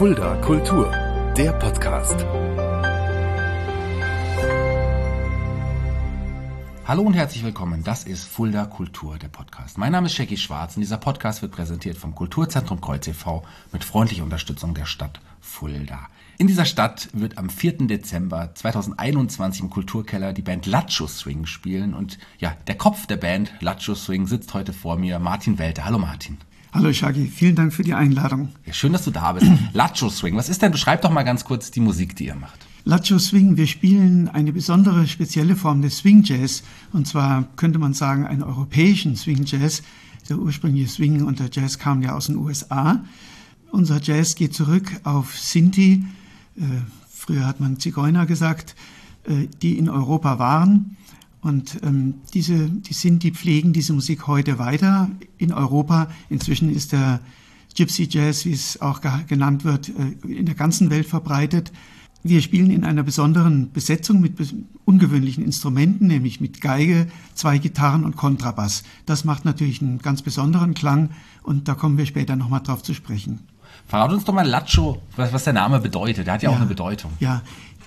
Fulda Kultur, der Podcast. Hallo und herzlich willkommen, das ist Fulda Kultur, der Podcast. Mein Name ist Jackie Schwarz und dieser Podcast wird präsentiert vom Kulturzentrum Kreuz e.V. mit freundlicher Unterstützung der Stadt Fulda. In dieser Stadt wird am 4. Dezember 2021 im Kulturkeller die Band Lattjo Swing spielen und ja, der Kopf der Band Lattjo Swing sitzt heute vor mir, Martin Welter. Hallo Martin. Hallo Shaggy, vielen Dank für die Einladung. Ja, schön, dass du da bist. Lattjo Swing, was ist denn? Beschreib doch mal ganz kurz die Musik, die ihr macht. Lattjo Swing, wir spielen eine besondere, spezielle Form des Swing Jazz. Und zwar könnte man sagen, einen europäischen Swing Jazz. Der ursprüngliche Swing und der Jazz kamen ja aus den USA. Unser Jazz geht zurück auf Sinti, früher hat man Zigeuner gesagt, die in Europa waren. Und die Sinti pflegen diese Musik heute weiter in Europa. Inzwischen ist der Gypsy Jazz, wie es auch genannt wird, in der ganzen Welt verbreitet. Wir spielen in einer besonderen Besetzung mit ungewöhnlichen Instrumenten, nämlich mit Geige, 2 Gitarren und Kontrabass. Das macht natürlich einen ganz besonderen Klang und da kommen wir später nochmal drauf zu sprechen. Verrat uns doch mal Lattjo, was der Name bedeutet. Der hat ja auch eine Bedeutung. Ja,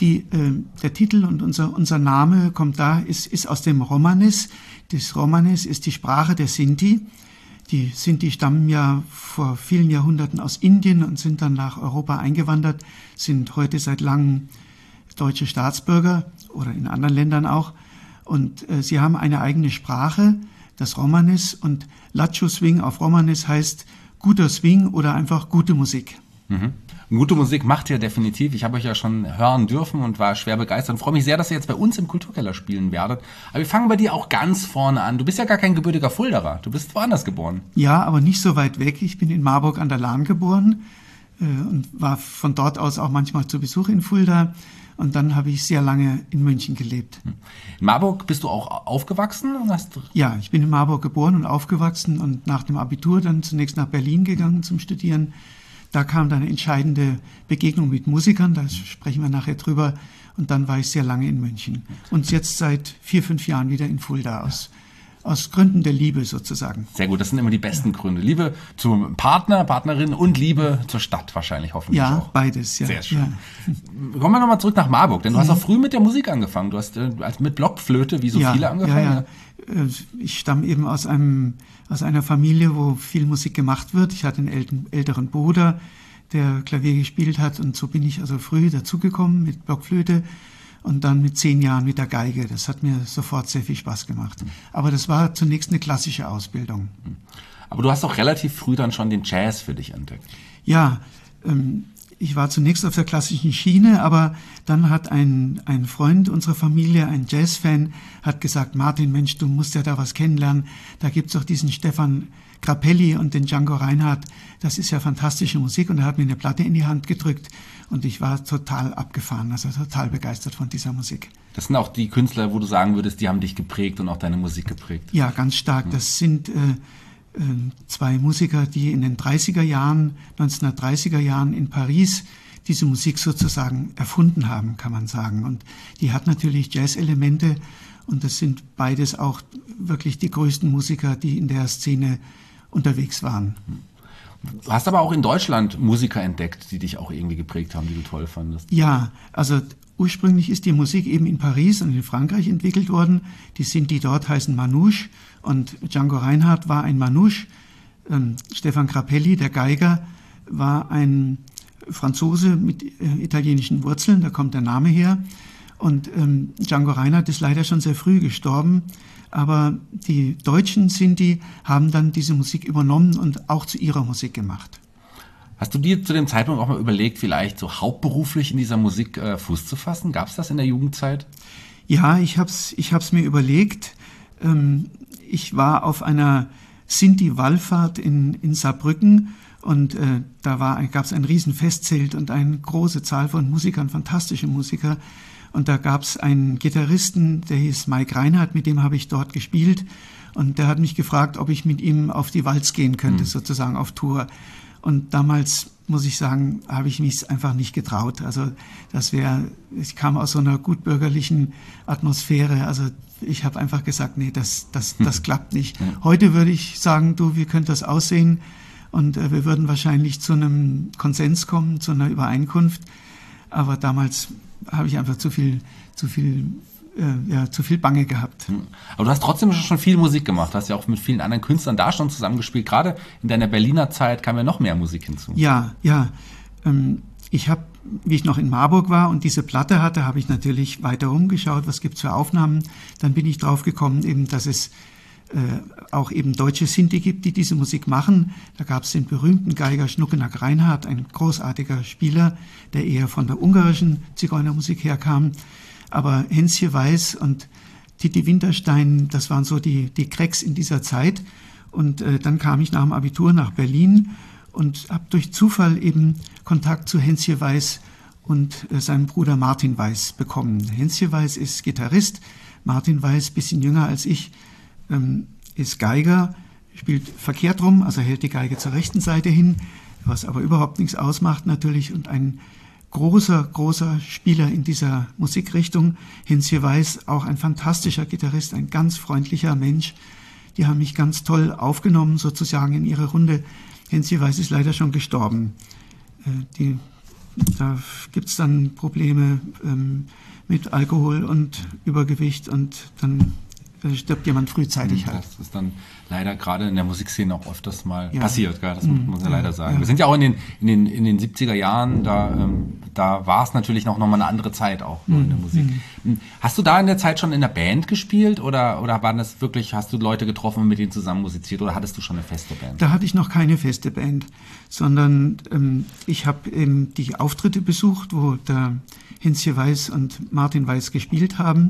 der Titel und unser Name kommt ist aus dem Romanes. Das Romanes ist die Sprache der Sinti. Die Sinti stammen ja vor vielen Jahrhunderten aus Indien und sind dann nach Europa eingewandert, sind heute seit langem deutsche Staatsbürger oder in anderen Ländern auch. Und sie haben eine eigene Sprache, das Romanes. Und Lattjo Swing auf Romanes heißt guter Swing oder einfach gute Musik. Mhm. Gute Musik macht ihr definitiv. Ich habe euch ja schon hören dürfen und war schwer begeistert und freue mich sehr, dass ihr jetzt bei uns im Kulturkeller spielen werdet. Aber wir fangen bei dir auch ganz vorne an. Du bist ja gar kein gebürtiger Fuldaer. Du bist woanders geboren. Ja, aber nicht so weit weg. Ich bin in Marburg an der Lahn geboren und war von dort aus auch manchmal zu Besuch in Fulda. Und dann habe ich sehr lange in München gelebt. In Marburg bist du auch aufgewachsen? Ja, ich bin in Marburg geboren und aufgewachsen und nach dem Abitur dann zunächst nach Berlin gegangen zum Studieren. Da kam dann eine entscheidende Begegnung mit Musikern, da sprechen wir nachher drüber. Und dann war ich sehr lange in München. Und jetzt seit 4-5 Jahren wieder in Fulda aus Gründen der Liebe sozusagen. Sehr gut, das sind immer die besten Gründe. Liebe zum Partner, Partnerin und Liebe zur Stadt wahrscheinlich, hoffentlich auch. Ja, beides. Ja. Sehr schön. Ja. Kommen wir nochmal zurück nach Marburg, denn du hast auch früh mit der Musik angefangen. Du hast mit Blockflöte, wie so viele, angefangen. Ja. Ich stamme eben aus einer Familie, wo viel Musik gemacht wird. Ich hatte einen älteren Bruder, der Klavier gespielt hat und so bin ich also früh dazugekommen mit Blockflöte und dann mit 10 Jahren mit der Geige. Das hat mir sofort sehr viel Spaß gemacht. Aber das war zunächst eine klassische Ausbildung. Aber du hast auch relativ früh dann schon den Jazz für dich entdeckt. Ja, ich war zunächst auf der klassischen Schiene, aber dann hat ein Freund unserer Familie, ein Jazzfan, hat gesagt, Martin, Mensch, du musst ja da was kennenlernen. Da gibt's doch diesen Stefan Grappelli und den Django Reinhardt. Das ist ja fantastische Musik. Und er hat mir eine Platte in die Hand gedrückt und ich war total abgefahren, also total begeistert von dieser Musik. Das sind auch die Künstler, wo du sagen würdest, die haben dich geprägt und auch deine Musik geprägt. Ja, ganz stark. Das sind 2 Musiker, die in den 1930er Jahren in Paris diese Musik sozusagen erfunden haben, kann man sagen. Und die hat natürlich Jazz-Elemente und das sind beides auch wirklich die größten Musiker, die in der Szene unterwegs waren. Du hast aber auch in Deutschland Musiker entdeckt, die dich auch irgendwie geprägt haben, die du toll fandest. Ja, also ursprünglich ist die Musik eben in Paris und in Frankreich entwickelt worden. Die Sinti dort heißen Manouche und Django Reinhardt war ein Manouche. Stefan Grappelli, der Geiger, war ein Franzose mit italienischen Wurzeln, da kommt der Name her. Und Django Reinhardt ist leider schon sehr früh gestorben. Aber die deutschen Sinti haben dann diese Musik übernommen und auch zu ihrer Musik gemacht. Hast du dir zu dem Zeitpunkt auch mal überlegt, vielleicht so hauptberuflich in dieser Musik Fuß zu fassen? Gab es das in der Jugendzeit? Ja, ich hab's mir überlegt. Ich war auf einer Sinti-Wallfahrt in Saarbrücken und da gab's ein riesen Festzelt und eine große Zahl von Musikern, fantastische Musiker. Und da gab's einen Gitarristen, der hieß Mike Reinhardt, mit dem habe ich dort gespielt. Und der hat mich gefragt, ob ich mit ihm auf die Walz gehen könnte, sozusagen auf Tour. Und damals, muss ich sagen, habe ich mich einfach nicht getraut. Also ich kam aus so einer gutbürgerlichen Atmosphäre. Also ich habe einfach gesagt, nee, das klappt nicht. Heute würde ich sagen, wie könnte das aussehen? und wir würden wahrscheinlich zu einem Konsens kommen, zu einer Übereinkunft. Aber damals habe ich einfach zu viel Bange gehabt. Aber du hast trotzdem schon viel Musik gemacht. Du hast ja auch mit vielen anderen Künstlern da schon zusammengespielt. Gerade in deiner Berliner Zeit kam ja noch mehr Musik hinzu. Ja. Ich habe, wie ich noch in Marburg war und diese Platte hatte, habe ich natürlich weiter rumgeschaut, was gibt's für Aufnahmen. Dann bin ich drauf gekommen, eben, dass es auch eben deutsche Sinti gibt, die diese Musik machen. Da gab es den berühmten Geiger Schnuckenack Reinhardt, ein großartiger Spieler, der eher von der ungarischen Zigeunermusik herkam. Aber Hänschen Weiß und Titi Winterstein, das waren so die Cracks in dieser Zeit. Und dann kam ich nach dem Abitur nach Berlin und habe durch Zufall eben Kontakt zu Hänschen Weiß und seinem Bruder Martin Weiß bekommen. Hänschen Weiß ist Gitarrist, Martin Weiß, bisschen jünger als ich, ist Geiger, spielt verkehrt rum, also hält die Geige zur rechten Seite hin, was aber überhaupt nichts ausmacht natürlich, und ein großer Spieler in dieser Musikrichtung. Hänschen Weiß, auch ein fantastischer Gitarrist, ein ganz freundlicher Mensch. Die haben mich ganz toll aufgenommen, sozusagen in ihre Runde. Hänschen Weiß ist leider schon gestorben. Da gibt's dann Probleme mit Alkohol und Übergewicht und dann stirbt jemand frühzeitig halt. Das ist dann leider gerade in der Musikszene auch öfters mal passiert, gell? Das muss man ja leider sagen. Ja. Wir sind ja auch in den 70er Jahren, da war es natürlich noch mal eine andere Zeit auch in der Musik. Hast du da in der Zeit schon in der Band gespielt oder waren das wirklich, hast du Leute getroffen und mit denen zusammen musiziert oder hattest du schon eine feste Band? Da hatte ich noch keine feste Band, sondern ich habe die Auftritte besucht, wo der Hänschen Weiß und Martin Weiß gespielt haben.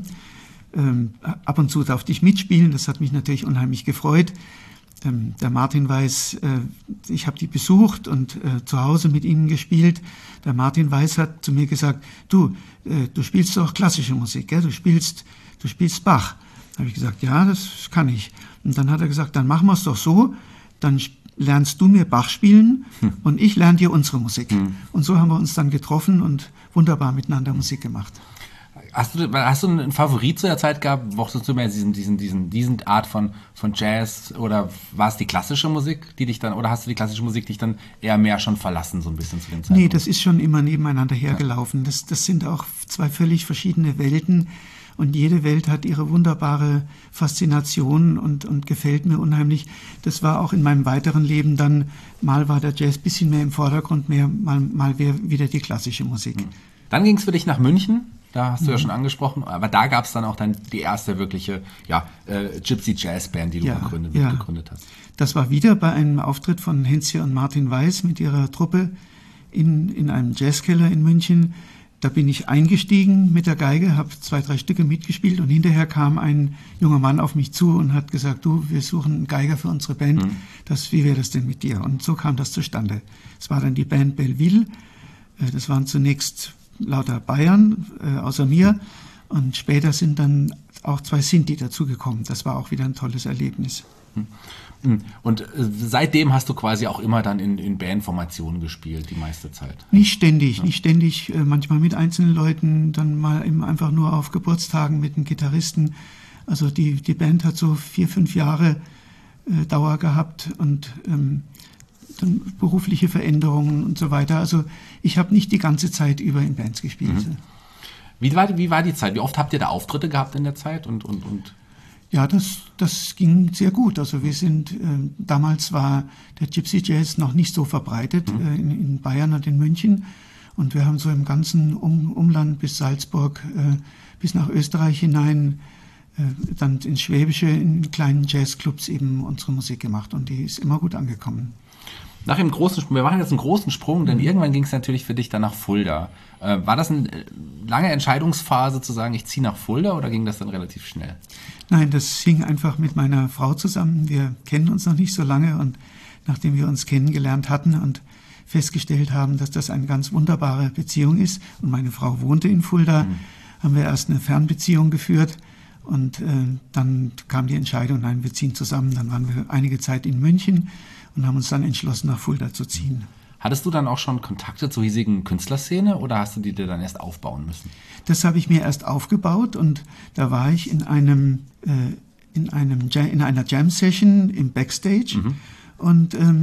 Ab und zu durfte ich mitspielen, das hat mich natürlich unheimlich gefreut. Der Martin Weiß, ich habe die besucht und zu Hause mit ihnen gespielt. Der Martin Weiß hat zu mir gesagt, du spielst doch klassische Musik, gell? Du spielst Bach. Da habe ich gesagt, ja, das kann ich. Und dann hat er gesagt, dann machen wir es doch so, dann lernst du mir Bach spielen und ich lerne dir unsere Musik. Und so haben wir uns dann getroffen und wunderbar miteinander Musik gemacht. Hast du einen Favorit zu der Zeit gehabt? Mochtest du mehr diesen Art von Jazz oder war es die klassische Musik, die dich dann, oder hast du die klassische Musik dich dann eher mehr schon verlassen, so ein bisschen zu dem Zeitpunkt? Nee, das ist schon immer nebeneinander hergelaufen. Ja. Das sind auch zwei völlig verschiedene Welten und jede Welt hat ihre wunderbare Faszination und gefällt mir unheimlich. Das war auch in meinem weiteren Leben dann, mal war der Jazz ein bisschen mehr im Vordergrund, mal wieder die klassische Musik. Dann ging es für dich nach München. Da hast du ja schon angesprochen, aber da gab es dann auch dann die erste wirkliche Gypsy Jazz Band, die du gegründet hast. Das war wieder bei einem Auftritt von Hänschen und Martin Weiß mit ihrer Truppe in einem Jazzkeller in München. Da bin ich eingestiegen mit der Geige, habe 2-3 Stücke mitgespielt und hinterher kam ein junger Mann auf mich zu und hat gesagt, du, wir suchen einen Geiger für unsere Band, wie wäre das denn mit dir? Und so kam das zustande. Es war dann die Band Belleville, das waren zunächst lauter Bayern, außer mir. Und später sind dann auch 2 Sinti dazugekommen. Das war auch wieder ein tolles Erlebnis. Und seitdem hast du quasi auch immer dann in Bandformationen gespielt, die meiste Zeit? Nicht ständig, manchmal mit einzelnen Leuten, dann mal eben einfach nur auf Geburtstagen mit einem Gitarristen. Also die Band hat so 4-5 Jahre Dauer gehabt und dann berufliche Veränderungen und so weiter. Also ich habe nicht die ganze Zeit über in Bands gespielt. Wie war die Zeit? Wie oft habt ihr da Auftritte gehabt in der Zeit? Ja, das ging sehr gut. Also wir sind, damals war der Gypsy Jazz noch nicht so verbreitet in Bayern und in München. Und wir haben so im ganzen Umland bis Salzburg, bis nach Österreich hinein, dann ins Schwäbische, in kleinen Jazzclubs eben unsere Musik gemacht. Und die ist immer gut angekommen. Nach dem großen Sprung, wir machen jetzt einen großen Sprung, denn irgendwann ging es natürlich für dich dann nach Fulda. War das eine lange Entscheidungsphase zu sagen, ich ziehe nach Fulda oder ging das dann relativ schnell? Nein, das hing einfach mit meiner Frau zusammen. Wir kennen uns noch nicht so lange und nachdem wir uns kennengelernt hatten und festgestellt haben, dass das eine ganz wunderbare Beziehung ist und meine Frau wohnte in Fulda, haben wir erst eine Fernbeziehung geführt und dann kam die Entscheidung, nein, wir ziehen zusammen. Dann waren wir einige Zeit in München und haben uns dann entschlossen, nach Fulda zu ziehen. Hattest du dann auch schon Kontakte zur hiesigen Künstlerszene oder hast du die dir dann erst aufbauen müssen? Das habe ich mir erst aufgebaut und da war ich in einer Jam-Session im Backstage und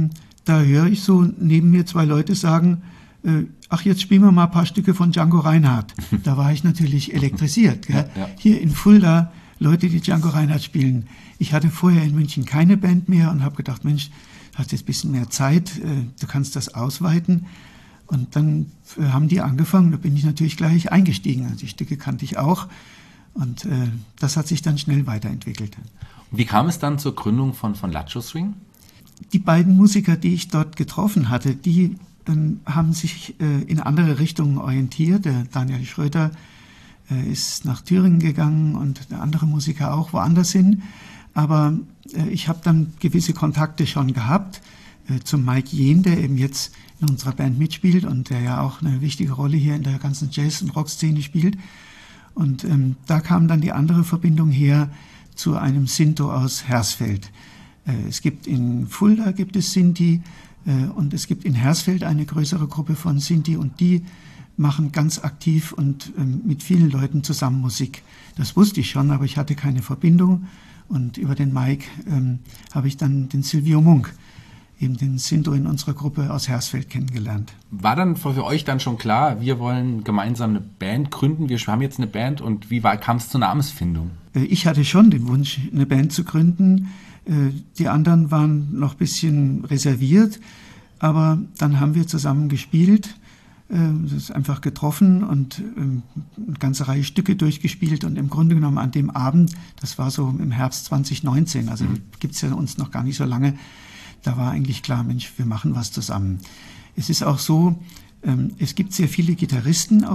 da höre ich so neben mir zwei Leute sagen, ach, jetzt spielen wir mal ein paar Stücke von Django Reinhardt. Da war ich natürlich elektrisiert. Gell? Ja. Hier in Fulda Leute, die Django Reinhardt spielen. Ich hatte vorher in München keine Band mehr und habe gedacht, Mensch, du hast jetzt ein bisschen mehr Zeit, du kannst das ausweiten. Und dann haben die angefangen, da bin ich natürlich gleich eingestiegen. Also die Stücke kannte ich auch. Und das hat sich dann schnell weiterentwickelt. Und wie kam es dann zur Gründung von Lattjo Swing? Die beiden Musiker, die ich dort getroffen hatte, die haben sich in andere Richtungen orientiert. Der Daniel Schröter ist nach Thüringen gegangen und der andere Musiker auch woanders hin. Aber ich habe dann gewisse Kontakte schon gehabt zum Mike Jehn, der eben jetzt in unserer Band mitspielt und der ja auch eine wichtige Rolle hier in der ganzen Jazz- und Rockszene spielt. Und da kam dann die andere Verbindung her zu einem Sinto aus Hersfeld. Es gibt in Fulda gibt es Sinti und es gibt in Hersfeld eine größere Gruppe von Sinti und die machen ganz aktiv und mit vielen Leuten zusammen Musik. Das wusste ich schon, aber ich hatte keine Verbindung. Und über den Mike habe ich dann den Silvio Munk, eben den Sinto in unserer Gruppe aus Hersfeld, kennengelernt. War dann für euch dann schon klar, wir wollen gemeinsam eine Band gründen, wir haben jetzt eine Band und wie kam es zur Namensfindung? Ich hatte schon den Wunsch, eine Band zu gründen. Die anderen waren noch ein bisschen reserviert, aber dann haben wir zusammen gespielt. Das ist einfach getroffen und eine ganze Reihe Stücke durchgespielt und im Grunde genommen an dem Abend, das war so im Herbst 2019, also gibt's ja uns noch gar nicht so lange, da war eigentlich klar, Mensch, wir machen was zusammen. Es ist auch so, es gibt sehr viele Gitarristen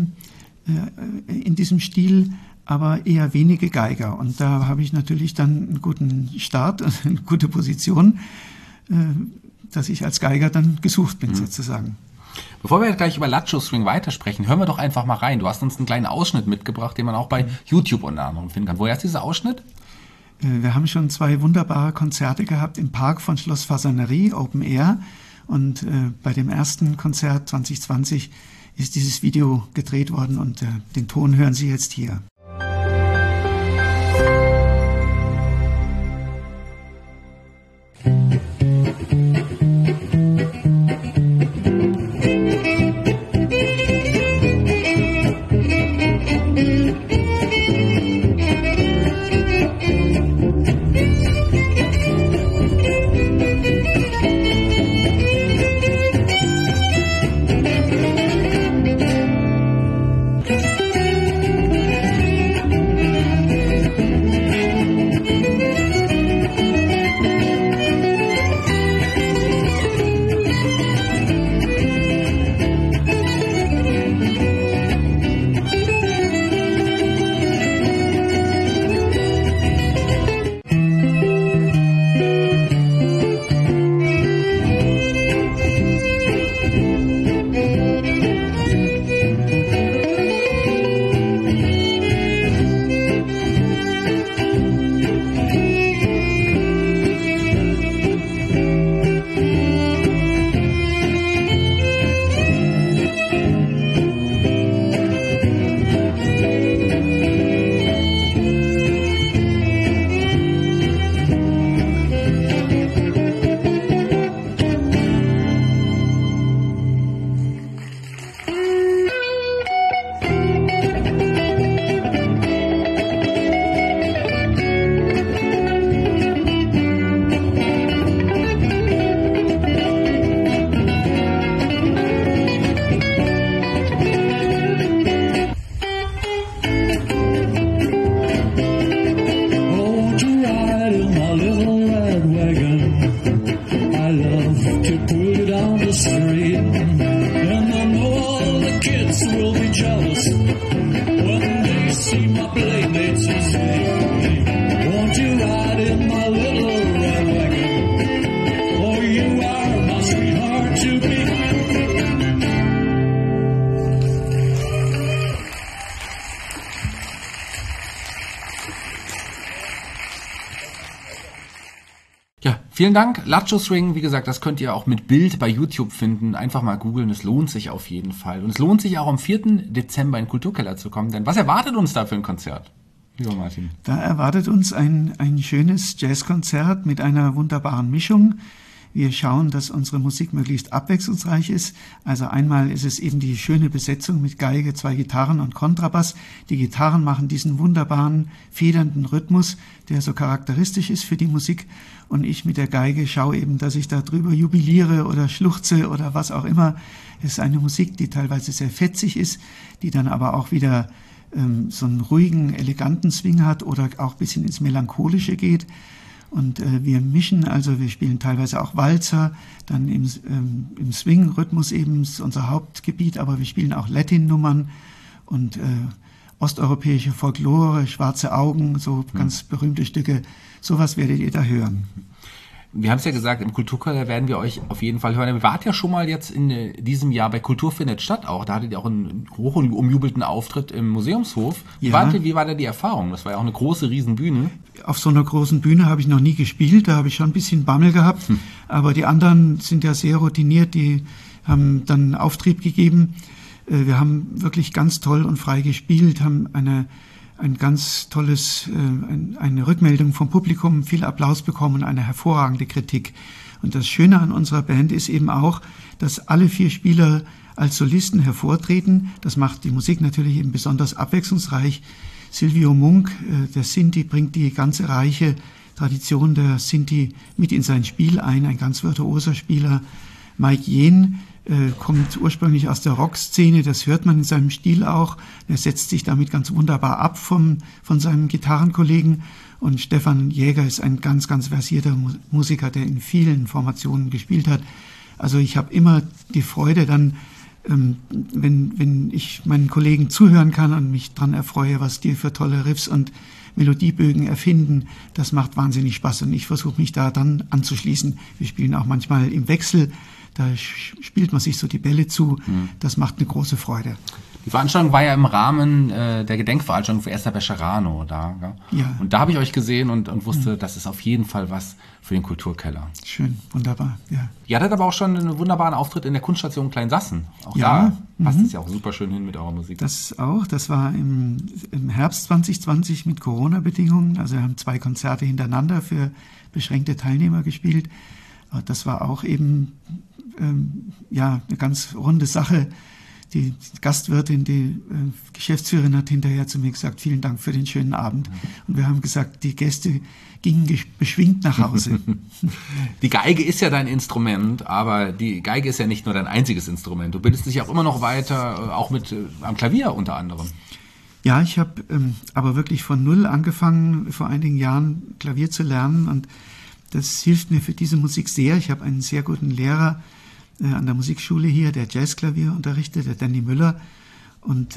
in diesem Stil, aber eher wenige Geiger und da habe ich natürlich dann einen guten Start, eine gute Position, dass ich als Geiger dann gesucht bin sozusagen. Bevor wir jetzt gleich über Lattjo Swing weitersprechen, hören wir doch einfach mal rein. Du hast uns einen kleinen Ausschnitt mitgebracht, den man auch bei YouTube unter anderem finden kann. Woher ist dieser Ausschnitt? Wir haben schon 2 wunderbare Konzerte gehabt im Park von Schloss Fasanerie, Open Air. Und bei dem ersten Konzert 2020 ist dieses Video gedreht worden und den Ton hören Sie jetzt hier. Vielen Dank. Lattjo Swing, wie gesagt, das könnt ihr auch mit Bild bei YouTube finden. Einfach mal googeln, es lohnt sich auf jeden Fall. Und es lohnt sich auch am 4. Dezember in den Kulturkeller zu kommen. Denn was erwartet uns da für ein Konzert, lieber Martin? Da erwartet uns ein schönes Jazzkonzert mit einer wunderbaren Mischung. Wir schauen, dass unsere Musik möglichst abwechslungsreich ist. Also einmal ist es eben die schöne Besetzung mit Geige, 2 Gitarren und Kontrabass. Die Gitarren machen diesen wunderbaren, federnden Rhythmus, der so charakteristisch ist für die Musik. Und ich mit der Geige schaue eben, dass ich da drüber jubiliere oder schluchze oder was auch immer. Es ist eine Musik, die teilweise sehr fetzig ist, die dann aber auch wieder so einen ruhigen, eleganten Swing hat oder auch ein bisschen ins Melancholische geht. Und wir mischen, also wir spielen teilweise auch Walzer, dann im Swing-Rhythmus eben ist unser Hauptgebiet, aber wir spielen auch Latin-Nummern und osteuropäische Folklore, Schwarze Augen, so ganz berühmte Stücke. Sowas werdet ihr da hören. Wir haben es ja gesagt, im Kulturkeller werden wir euch auf jeden Fall hören. Ihr wart ja schon mal jetzt in diesem Jahr bei Kultur findet statt auch. Da hattet ihr auch einen hoch umjubelten Auftritt im Museumshof. Ja. Wie war da die Erfahrung? Das war ja auch eine große Riesenbühne. Auf so einer großen Bühne habe ich noch nie gespielt. Da habe ich schon ein bisschen Bammel gehabt. Aber die anderen sind ja sehr routiniert. Die haben dann Auftrieb gegeben. Wir haben wirklich ganz toll und frei gespielt, haben eine Rückmeldung vom Publikum, viel Applaus bekommen, eine hervorragende Kritik. Und das Schöne an unserer Band ist eben auch, dass alle 4 Spieler als Solisten hervortreten. Das macht die Musik natürlich eben besonders abwechslungsreich. Silvio Munk, der Sinti, bringt die ganze reiche Tradition der Sinti mit in sein Spiel ein ganz virtuoser Spieler. Mike Jen kommt ursprünglich aus der Rockszene, das hört man in seinem Stil auch. Er setzt sich damit ganz wunderbar ab von seinem Gitarrenkollegen. Und Stefan Jäger ist ein ganz, ganz versierter Musiker, der in vielen Formationen gespielt hat. Also ich habe immer die Freude dann, wenn ich meinen Kollegen zuhören kann und mich dran erfreue, was die für tolle Riffs und Melodiebögen erfinden. Das macht wahnsinnig Spaß und ich versuche mich da dann anzuschließen. Wir spielen auch manchmal im Wechsel. Da spielt man sich so die Bälle zu. Das macht eine große Freude. Die Veranstaltung war ja im Rahmen der Gedenkveranstaltung für Esther Becherano da. Gell? Ja. Und da habe ich euch gesehen und wusste, das ist auf jeden Fall was für den Kulturkeller. Schön, wunderbar, ja. Ihr hattet aber auch schon einen wunderbaren Auftritt in der Kunststation Kleinsassen. Auch ja, da passt es ja auch super schön hin mit eurer Musik. Das war im Herbst 2020 mit Corona-Bedingungen. Also wir haben 2 Konzerte hintereinander für beschränkte Teilnehmer gespielt. Das war auch eben eine ganz runde Sache. Die Gastwirtin, die Geschäftsführerin hat hinterher zu mir gesagt, vielen Dank für den schönen Abend. Und wir haben gesagt, die Gäste gingen beschwingt nach Hause. Die Geige ist ja dein Instrument, aber die Geige ist ja nicht nur dein einziges Instrument. Du bildest dich auch immer noch weiter, auch am Klavier unter anderem. Ja, ich habe aber wirklich von null angefangen, vor einigen Jahren Klavier zu lernen. Und das hilft mir für diese Musik sehr. Ich habe einen sehr guten Lehrer an der Musikschule hier, der Jazzklavier unterrichtet, der Danny Müller. Und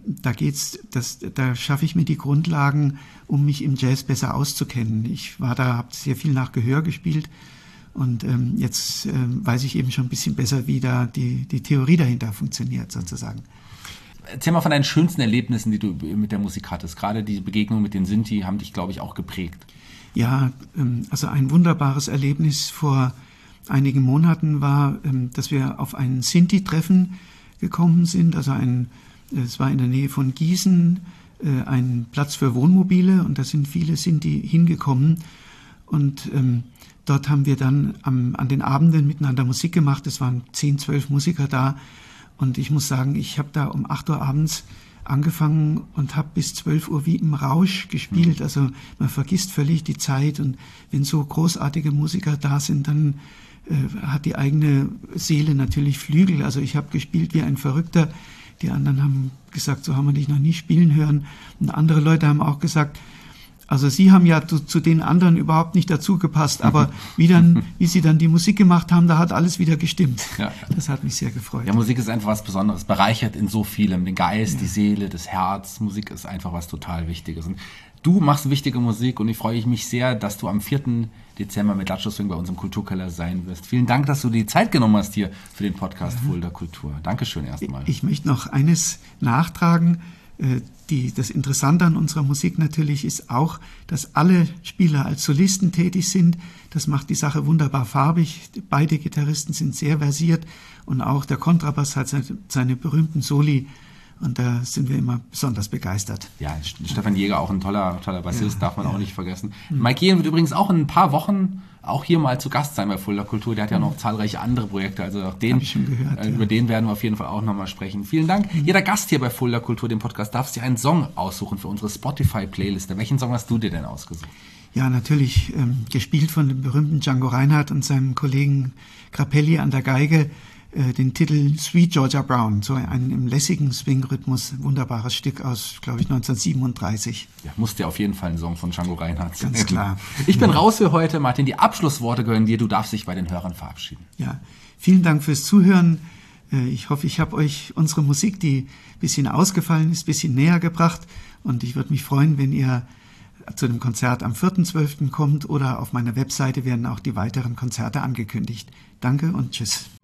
da schaffe ich mir die Grundlagen, um mich im Jazz besser auszukennen. Ich war da, habe sehr viel nach Gehör gespielt und jetzt weiß ich eben schon ein bisschen besser, wie da die Theorie dahinter funktioniert sozusagen. Erzähl mal von deinen schönsten Erlebnissen, die du mit der Musik hattest. Gerade die Begegnung mit den Sinti haben dich, glaube ich, auch geprägt. Ja, also ein wunderbares Erlebnis vor einigen Monaten war, dass wir auf ein Sinti-Treffen gekommen sind. Also es war in der Nähe von Gießen, ein Platz für Wohnmobile und da sind viele Sinti hingekommen. Und dort haben wir dann an den Abenden miteinander Musik gemacht. Es waren 10, 12 Musiker da. Und ich muss sagen, ich habe da um 8 Uhr abends angefangen und habe bis 12 Uhr wie im Rausch gespielt. Also man vergisst völlig die Zeit. Und wenn so großartige Musiker da sind, dann hat die eigene Seele natürlich Flügel. Also ich habe gespielt wie ein Verrückter. Die anderen haben gesagt, so haben wir dich noch nie spielen hören. Und andere Leute haben auch gesagt, also sie haben ja zu den anderen überhaupt nicht dazu gepasst, aber wie sie dann die Musik gemacht haben, da hat alles wieder gestimmt. Ja. Das hat mich sehr gefreut. Ja, Musik ist einfach was Besonderes, bereichert in so vielem, den Geist, die Seele, das Herz. Musik ist einfach was total Wichtiges. Und du machst wichtige Musik und ich freue mich sehr, dass du am 4. Dezember mit Lattjo Swing bei uns im Kulturkeller sein wirst. Vielen Dank, dass du die Zeit genommen hast hier für den Podcast Fulda Kultur. Dankeschön erstmal. Ich möchte noch eines nachtragen. Das Interessante an unserer Musik natürlich ist auch, dass alle Spieler als Solisten tätig sind. Das macht die Sache wunderbar farbig. Beide Gitarristen sind sehr versiert und auch der Kontrabass hat seine berühmten Soli. Und da sind wir immer besonders begeistert. Ja, Stefan Jäger, auch ein toller Bassist, darf man auch nicht vergessen. Mike Jähn wird übrigens auch in ein paar Wochen auch hier mal zu Gast sein bei Fulda Kultur. Der hat ja noch zahlreiche andere Projekte, also auch den, über den werden wir auf jeden Fall auch nochmal sprechen. Vielen Dank. Jeder Gast hier bei Fulda Kultur, dem Podcast, darf sich einen Song aussuchen für unsere Spotify-Playliste. Welchen Song hast du dir denn ausgesucht? Ja, natürlich gespielt von dem berühmten Django Reinhardt und seinem Kollegen Grappelli an der Geige, den Titel Sweet Georgia Brown, so ein im lässigen Swing-Rhythmus, wunderbares Stück aus, glaube ich, 1937. Ja, musste auf jeden Fall ein Song von Django Reinhardt sein. Ganz klar. Ich bin raus für heute. Martin, die Abschlussworte gehören dir. Du darfst dich bei den Hörern verabschieden. Ja, vielen Dank fürs Zuhören. Ich hoffe, ich habe euch unsere Musik, die ein bisschen ausgefallen ist, ein bisschen näher gebracht. Und ich würde mich freuen, wenn ihr zu dem Konzert am 4.12. kommt oder auf meiner Webseite werden auch die weiteren Konzerte angekündigt. Danke und tschüss.